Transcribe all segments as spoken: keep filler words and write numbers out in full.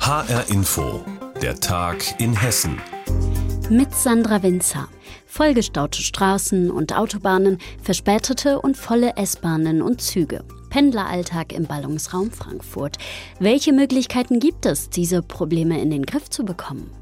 H R Info, der Tag in Hessen. Mit Sandra Winzer. Vollgestaute Straßen und Autobahnen, verspätete und volle S-Bahnen und Züge. Pendleralltag im Ballungsraum Frankfurt. Welche Möglichkeiten gibt es, diese Probleme in den Griff zu bekommen?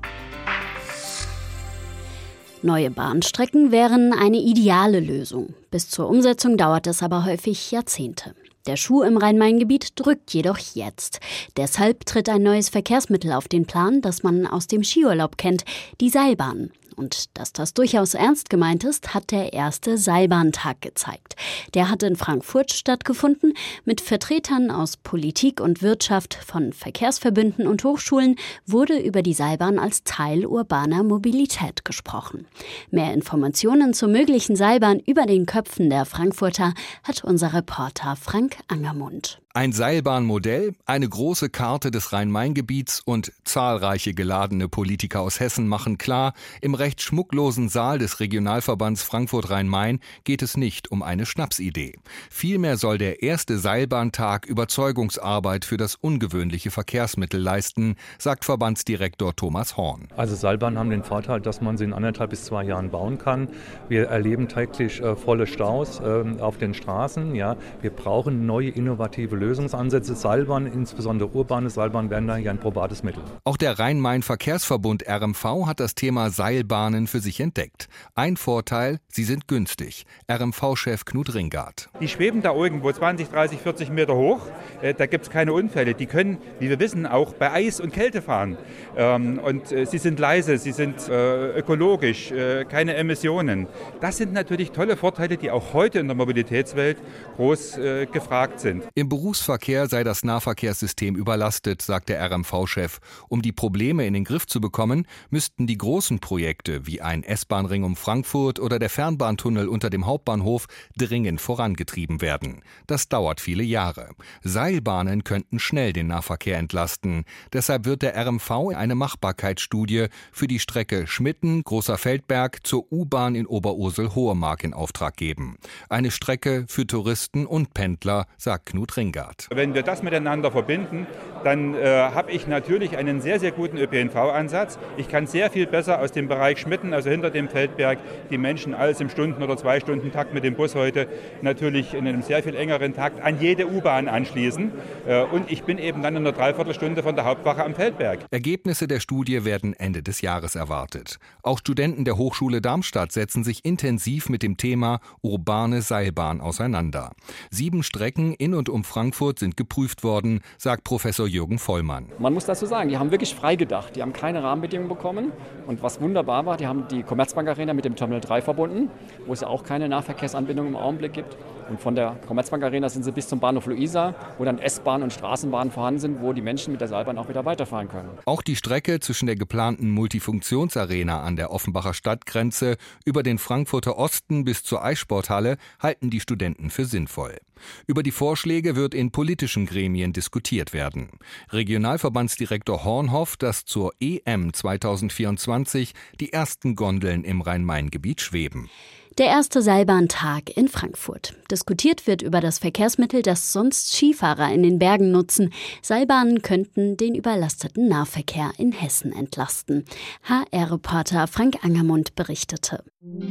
Neue Bahnstrecken wären eine ideale Lösung. Bis zur Umsetzung dauert es aber häufig Jahrzehnte. Der Schuh im Rhein-Main-Gebiet drückt jedoch jetzt. Deshalb tritt ein neues Verkehrsmittel auf den Plan, das man aus dem Skiurlaub kennt, die Seilbahn. Und dass das durchaus ernst gemeint ist, hat der erste Seilbahntag gezeigt. Der hat in Frankfurt stattgefunden. Mit Vertretern aus Politik und Wirtschaft, von Verkehrsverbünden und Hochschulen wurde über die Seilbahn als Teil urbaner Mobilität gesprochen. Mehr Informationen zur möglichen Seilbahn über den Köpfen der Frankfurter hat unser Reporter Frank Angermund. Ein Seilbahnmodell, eine große Karte des Rhein-Main-Gebiets und zahlreiche geladene Politiker aus Hessen machen klar, im recht schmucklosen Saal des Regionalverbands Frankfurt-Rhein-Main geht es nicht um eine Schnapsidee. Vielmehr soll der erste Seilbahntag Überzeugungsarbeit für das ungewöhnliche Verkehrsmittel leisten, sagt Verbandsdirektor Thomas Horn. Also Seilbahnen haben den Vorteil, dass man sie in anderthalb bis zwei Jahren bauen kann. Wir erleben täglich äh, volle Staus äh, auf den Straßen. Ja. Wir brauchen neue innovative Lösungen. Lösungsansätze, Seilbahnen, insbesondere urbane Seilbahnen, werden da hier ein probates Mittel. Auch der Rhein-Main-Verkehrsverbund R M V hat das Thema Seilbahnen für sich entdeckt. Ein Vorteil, sie sind günstig. R M V-Chef Knut Ringard. Die schweben da irgendwo zwanzig, dreißig, vierzig Meter hoch. Äh, da gibt es keine Unfälle. Die können, wie wir wissen, auch bei Eis und Kälte fahren. Ähm, und äh, sie sind leise, sie sind äh, ökologisch, äh, keine Emissionen. Das sind natürlich tolle Vorteile, die auch heute in der Mobilitätswelt groß äh, gefragt sind. Im Berufsverkehr sei das Nahverkehrssystem überlastet, sagt der R M V-Chef. Um die Probleme in den Griff zu bekommen, müssten die großen Projekte wie ein S-Bahn-Ring um Frankfurt oder der Fernbahntunnel unter dem Hauptbahnhof dringend vorangetrieben werden. Das dauert viele Jahre. Seilbahnen könnten schnell den Nahverkehr entlasten. Deshalb wird der R M V eine Machbarkeitsstudie für die Strecke Schmitten, Großer Feldberg zur U-Bahn in Oberursel-Hohemark in Auftrag geben. Eine Strecke für Touristen und Pendler, sagt Knut Ringard. Wenn wir das miteinander verbinden, dann äh, habe ich natürlich einen sehr, sehr guten Ö P N V-Ansatz. Ich kann sehr viel besser aus dem Bereich Schmitten, also hinter dem Feldberg, die Menschen alles im Stunden- oder Zwei-Stunden-Takt mit dem Bus heute natürlich in einem sehr viel engeren Takt an jede U-Bahn anschließen. Äh, und ich bin eben dann in einer Dreiviertelstunde von der Hauptwache am Feldberg. Ergebnisse der Studie werden Ende des Jahres erwartet. Auch Studenten der Hochschule Darmstadt setzen sich intensiv mit dem Thema urbane Seilbahn auseinander. Sieben Strecken in und um Frankfurt sind geprüft worden, sagt Professor Jürgen Vollmann. Man muss dazu sagen, die haben wirklich frei gedacht. Die haben keine Rahmenbedingungen bekommen. Und was wunderbar war, die haben die Commerzbank Arena mit dem Terminal drei verbunden, wo es ja auch keine Nahverkehrsanbindung im Augenblick gibt. Und von der Commerzbank Arena sind sie bis zum Bahnhof Luisa, wo dann S-Bahn und Straßenbahnen vorhanden sind, wo die Menschen mit der Seilbahn auch wieder weiterfahren können. Auch die Strecke zwischen der geplanten Multifunktionsarena an der Offenbacher Stadtgrenze über den Frankfurter Osten bis zur Eissporthalle halten die Studenten für sinnvoll. Über die Vorschläge wird in politischen Gremien diskutiert werden. Regionalverbandsdirektor Horn hofft, dass zur E M zweitausendvierundzwanzig die ersten Gondeln im Rhein-Main-Gebiet schweben. Der erste Seilbahntag in Frankfurt. Diskutiert wird über das Verkehrsmittel, das sonst Skifahrer in den Bergen nutzen. Seilbahnen könnten den überlasteten Nahverkehr in Hessen entlasten. H R-Reporter Frank Angermund berichtete.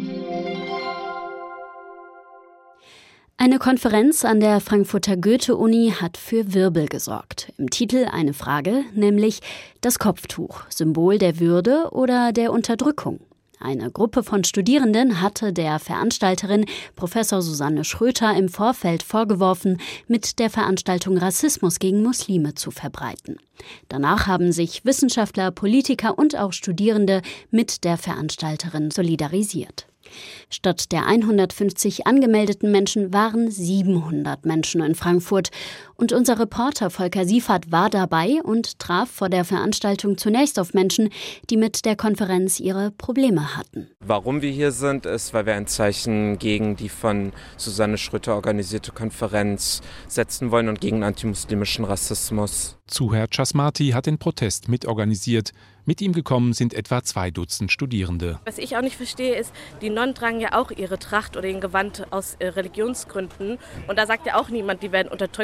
Eine Konferenz an der Frankfurter Goethe-Uni hat für Wirbel gesorgt. Im Titel eine Frage, nämlich das Kopftuch, Symbol der Würde oder der Unterdrückung. Eine Gruppe von Studierenden hatte der Veranstalterin Professor Susanne Schröter im Vorfeld vorgeworfen, mit der Veranstaltung Rassismus gegen Muslime zu verbreiten. Danach haben sich Wissenschaftler, Politiker und auch Studierende mit der Veranstalterin solidarisiert. Statt der hundertfünfzig angemeldeten Menschen waren siebenhundert Menschen in Frankfurt. Und unser Reporter Volker Siefert war dabei und traf vor der Veranstaltung zunächst auf Menschen, die mit der Konferenz ihre Probleme hatten. Warum wir hier sind, ist, weil wir ein Zeichen gegen die von Susanne Schröter organisierte Konferenz setzen wollen und gegen antimuslimischen Rassismus. Zuher Chasmati hat den Protest mitorganisiert. Mit ihm gekommen sind etwa zwei Dutzend Studierende. Was ich auch nicht verstehe, ist, die Nonnen tragen ja auch ihre Tracht oder ihren Gewand aus äh, Religionsgründen. Und da sagt ja auch niemand, die werden unterdrückt. Da heißt es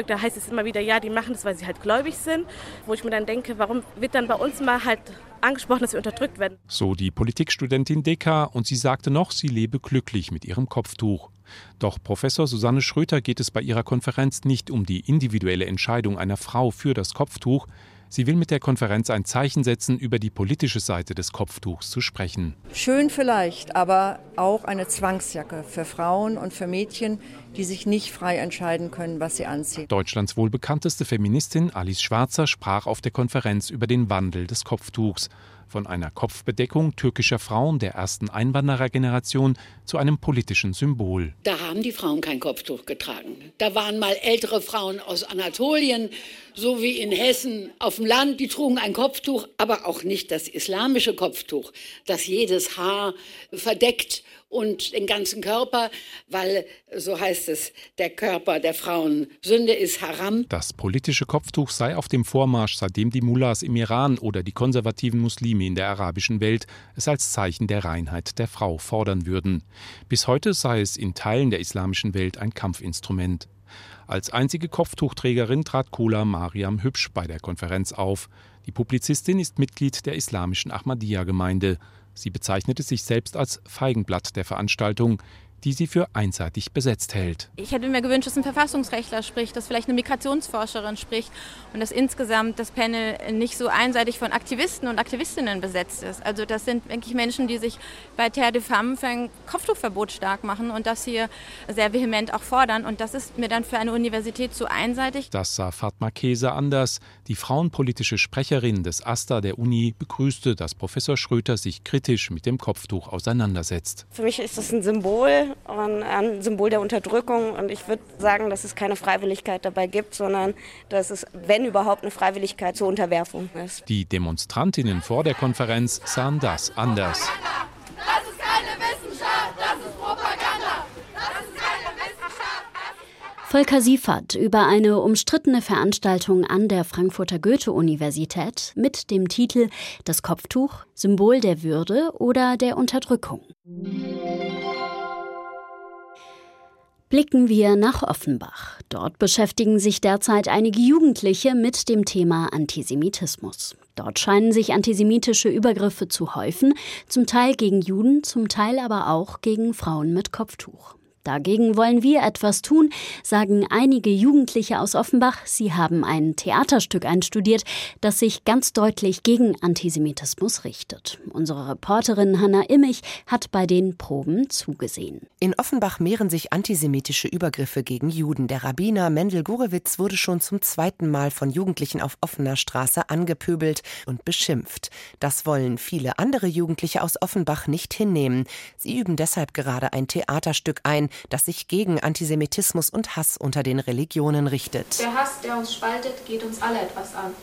es immer wieder, ja, die machen das, weil sie halt gläubig sind. Wo ich mir dann denke, warum wird dann bei uns mal halt angesprochen, dass wir unterdrückt werden. So die Politikstudentin Deka, und sie sagte noch, sie lebe glücklich mit ihrem Kopftuch. Doch Professor Susanne Schröter geht es bei ihrer Konferenz nicht um die individuelle Entscheidung einer Frau für das Kopftuch. Sie will mit der Konferenz ein Zeichen setzen, über die politische Seite des Kopftuchs zu sprechen. Schön vielleicht, aber auch eine Zwangsjacke für Frauen und für Mädchen, die sich nicht frei entscheiden können, was sie anziehen. Deutschlands wohl bekannteste Feministin Alice Schwarzer sprach auf der Konferenz über den Wandel des Kopftuchs. Von einer Kopfbedeckung türkischer Frauen der ersten Einwanderergeneration zu einem politischen Symbol. Da haben die Frauen kein Kopftuch getragen. Da waren mal ältere Frauen aus Anatolien, so wie in Hessen auf dem Land, die trugen ein Kopftuch, aber auch nicht das islamische Kopftuch, das jedes Haar verdeckt und den ganzen Körper, weil, so heißt es, der Körper der Frauen Sünde ist Haram. Das politische Kopftuch sei auf dem Vormarsch, seitdem die Mullahs im Iran oder die konservativen Muslime in der arabischen Welt es als Zeichen der Reinheit der Frau fordern würden. Bis heute sei es in Teilen der islamischen Welt ein Kampfinstrument. Als einzige Kopftuchträgerin trat Kola Mariam Hübsch bei der Konferenz auf. Die Publizistin ist Mitglied der islamischen Ahmadiyya-Gemeinde. Sie bezeichnete sich selbst als Feigenblatt der Veranstaltung, die sie für einseitig besetzt hält. Ich hätte mir gewünscht, dass ein Verfassungsrechtler spricht, dass vielleicht eine Migrationsforscherin spricht und dass insgesamt das Panel nicht so einseitig von Aktivisten und Aktivistinnen besetzt ist. Also das sind wirklich Menschen, die sich bei Terre de Femme für ein Kopftuchverbot stark machen und das hier sehr vehement auch fordern. Und das ist mir dann für eine Universität zu einseitig. Das sah Fatma Kese anders. Die frauenpolitische Sprecherin des AStA der Uni begrüßte, dass Professor Schröter sich kritisch mit dem Kopftuch auseinandersetzt. Für mich ist das ein Symbol. Ein Symbol der Unterdrückung und ich würde sagen, dass es keine Freiwilligkeit dabei gibt, sondern dass es, wenn überhaupt, eine Freiwilligkeit zur Unterwerfung ist. Die Demonstrantinnen vor der Konferenz sahen das anders. Das ist keine Wissenschaft, das ist Propaganda. Das ist keine Wissenschaft. Volker Siefert über eine umstrittene Veranstaltung an der Frankfurter Goethe-Universität mit dem Titel »Das Kopftuch, Symbol der Würde oder der Unterdrückung«. Blicken wir nach Offenbach. Dort beschäftigen sich derzeit einige Jugendliche mit dem Thema Antisemitismus. Dort scheinen sich antisemitische Übergriffe zu häufen, zum Teil gegen Juden, zum Teil aber auch gegen Frauen mit Kopftuch. Dagegen wollen wir etwas tun, sagen einige Jugendliche aus Offenbach. Sie haben ein Theaterstück einstudiert, das sich ganz deutlich gegen Antisemitismus richtet. Unsere Reporterin Hanna Immich hat bei den Proben zugesehen. In Offenbach mehren sich antisemitische Übergriffe gegen Juden. Der Rabbiner Mendel Gurewitz wurde schon zum zweiten Mal von Jugendlichen auf offener Straße angepöbelt und beschimpft. Das wollen viele andere Jugendliche aus Offenbach nicht hinnehmen. Sie üben deshalb gerade ein Theaterstück ein, das sich gegen Antisemitismus und Hass unter den Religionen richtet. Der Hass, der uns spaltet, geht uns alle etwas an.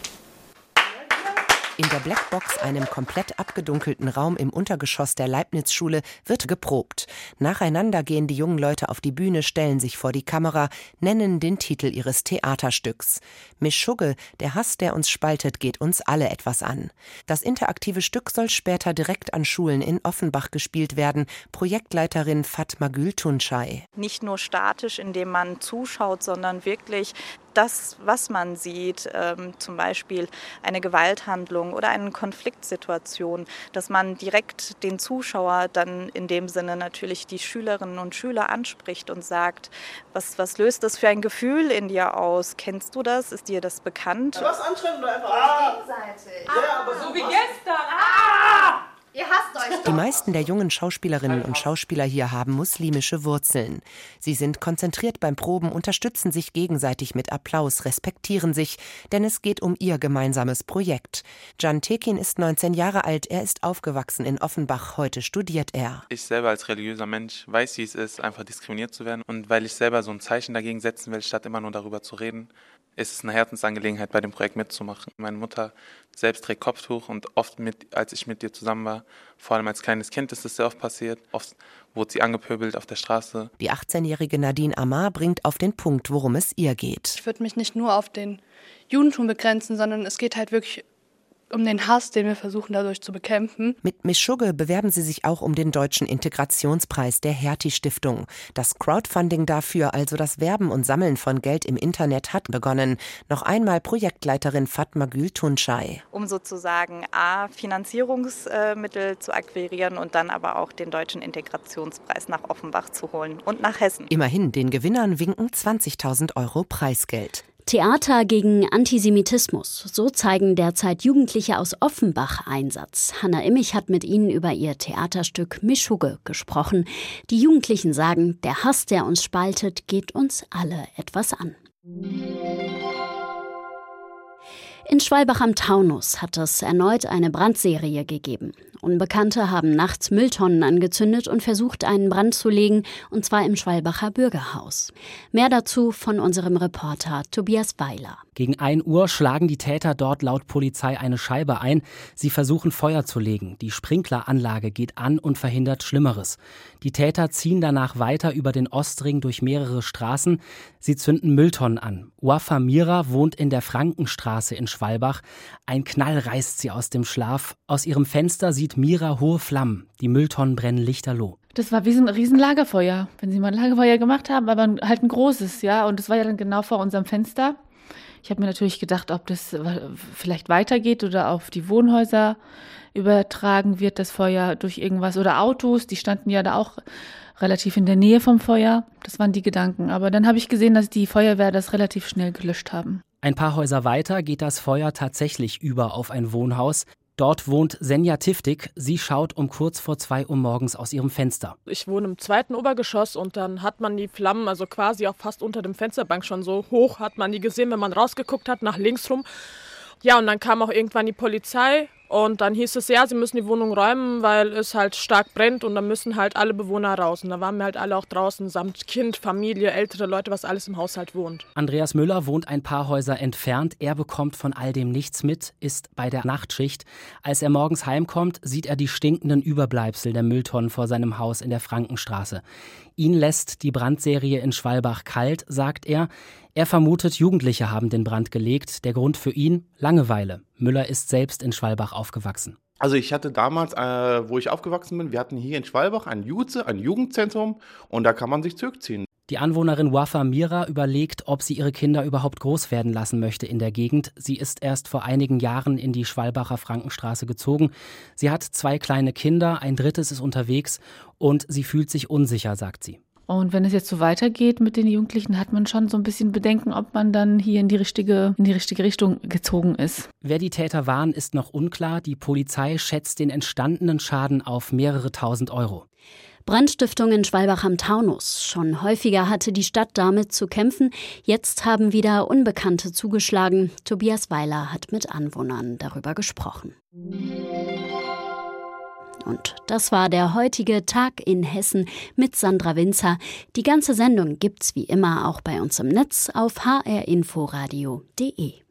In der Blackbox, einem komplett abgedunkelten Raum im Untergeschoss der Leibniz-Schule, wird geprobt. Nacheinander gehen die jungen Leute auf die Bühne, stellen sich vor die Kamera, nennen den Titel ihres Theaterstücks. Mischugge, der Hass, der uns spaltet, geht uns alle etwas an. Das interaktive Stück soll später direkt an Schulen in Offenbach gespielt werden. Projektleiterin Fatma Gültunçay. Nicht nur statisch, indem man zuschaut, sondern wirklich das, was man sieht, ähm, zum Beispiel eine Gewalthandlung oder eine Konfliktsituation, dass man direkt den Zuschauer dann in dem Sinne natürlich die Schülerinnen und Schüler anspricht und sagt, was, was löst das für ein Gefühl in dir aus? Kennst du das? Ist dir das bekannt? Ja, was anschreiben oder einfach ah. gegenseitig? Ah. Ja, aber so wie gestern. Ah. Ihr hasst euch doch. Die meisten der jungen Schauspielerinnen und Schauspieler hier haben muslimische Wurzeln. Sie sind konzentriert beim Proben, unterstützen sich gegenseitig mit Applaus, respektieren sich, denn es geht um ihr gemeinsames Projekt. Can Tekin ist neunzehn Jahre alt, er ist aufgewachsen in Offenbach, heute studiert er. Ich selber als religiöser Mensch weiß, wie es ist, einfach diskriminiert zu werden. Und weil ich selber so ein Zeichen dagegen setzen will, statt immer nur darüber zu reden, ist es eine Herzensangelegenheit, bei dem Projekt mitzumachen. Meine Mutter selbst trägt Kopftuch und oft, mit, als ich mit ihr zusammen war, vor allem als kleines Kind ist es sehr oft passiert. Oft wurde sie angepöbelt auf der Straße. Die achtzehnjährige Nadine Amar bringt auf den Punkt, worum es ihr geht. Ich würde mich nicht nur auf den Judentum begrenzen, sondern es geht halt wirklich um den Hass, den wir versuchen dadurch zu bekämpfen. Mit Meschugge bewerben sie sich auch um den Deutschen Integrationspreis der Hertie-Stiftung. Das Crowdfunding dafür, also das Werben und Sammeln von Geld im Internet, hat begonnen. Noch einmal Projektleiterin Fatma Gül-Tunçay. Um sozusagen A, Finanzierungsmittel zu akquirieren und dann aber auch den Deutschen Integrationspreis nach Offenbach zu holen und nach Hessen. Immerhin, den Gewinnern winken zwanzigtausend Euro Preisgeld. Theater gegen Antisemitismus. So zeigen derzeit Jugendliche aus Offenbach Einsatz. Hanna Immich hat mit ihnen über ihr Theaterstück Meschugge gesprochen. Die Jugendlichen sagen, der Hass, der uns spaltet, geht uns alle etwas an. In Schwalbach am Taunus hat es erneut eine Brandserie gegeben. Unbekannte haben nachts Mülltonnen angezündet und versucht, einen Brand zu legen, und zwar im Schwalbacher Bürgerhaus. Mehr dazu von unserem Reporter Tobias Weiler. Gegen ein Uhr schlagen die Täter dort laut Polizei eine Scheibe ein. Sie versuchen Feuer zu legen. Die Sprinkleranlage geht an und verhindert Schlimmeres. Die Täter ziehen danach weiter über den Ostring durch mehrere Straßen. Sie zünden Mülltonnen an. Wafa Mira wohnt in der Frankenstraße in Schwalbach. Ein Knall reißt sie aus dem Schlaf. Aus ihrem Fenster sieht Mira hohe Flammen. Die Mülltonnen brennen lichterloh. Das war wie so ein riesen Lagerfeuer, wenn Sie mal ein Lagerfeuer gemacht haben, aber halt ein großes, ja. Und das war ja dann genau vor unserem Fenster. Ich habe mir natürlich gedacht, ob das vielleicht weitergeht oder auf die Wohnhäuser übertragen wird, das Feuer durch irgendwas. Oder Autos, die standen ja da auch relativ in der Nähe vom Feuer. Das waren die Gedanken. Aber dann habe ich gesehen, dass die Feuerwehr das relativ schnell gelöscht haben. Ein paar Häuser weiter geht das Feuer tatsächlich über auf ein Wohnhaus. Dort wohnt Senja Tiftik. Sie schaut um kurz vor zwei Uhr morgens aus ihrem Fenster. Ich wohne im zweiten Obergeschoss und dann hat man die Flammen, also quasi auch fast unter dem Fensterbank schon so hoch, hat man die gesehen, wenn man rausgeguckt hat, nach links rum. Ja, und dann kam auch irgendwann die Polizei und dann hieß es, ja, sie müssen die Wohnung räumen, weil es halt stark brennt und dann müssen halt alle Bewohner raus. Und da waren wir halt alle auch draußen, samt Kind, Familie, ältere Leute, was alles im Haushalt wohnt. Andreas Müller wohnt ein paar Häuser entfernt. Er bekommt von all dem nichts mit, ist bei der Nachtschicht. Als er morgens heimkommt, sieht er die stinkenden Überbleibsel der Mülltonnen vor seinem Haus in der Frankenstraße. Ihn lässt die Brandserie in Schwalbach kalt, sagt er. Er vermutet, Jugendliche haben den Brand gelegt. Der Grund für ihn? Langeweile. Müller ist selbst in Schwalbach aufgewachsen. Also ich hatte damals, äh, wo ich aufgewachsen bin, wir hatten hier in Schwalbach ein Juze, ein Jugendzentrum und da kann man sich zurückziehen. Die Anwohnerin Wafa Mira überlegt, ob sie ihre Kinder überhaupt groß werden lassen möchte in der Gegend. Sie ist erst vor einigen Jahren in die Schwalbacher Frankenstraße gezogen. Sie hat zwei kleine Kinder, ein drittes ist unterwegs und sie fühlt sich unsicher, sagt sie. Und wenn es jetzt so weitergeht mit den Jugendlichen, hat man schon so ein bisschen Bedenken, ob man dann hier in die richtige, in die richtige Richtung gezogen ist. Wer die Täter waren, ist noch unklar. Die Polizei schätzt den entstandenen Schaden auf mehrere tausend Euro. Brandstiftung in Schwalbach am Taunus. Schon häufiger hatte die Stadt damit zu kämpfen. Jetzt haben wieder Unbekannte zugeschlagen. Tobias Weiler hat mit Anwohnern darüber gesprochen. Und das war der heutige Tag in Hessen mit Sandra Winzer. Die ganze Sendung gibt's wie immer auch bei uns im Netz auf h r inforadio punkt d e.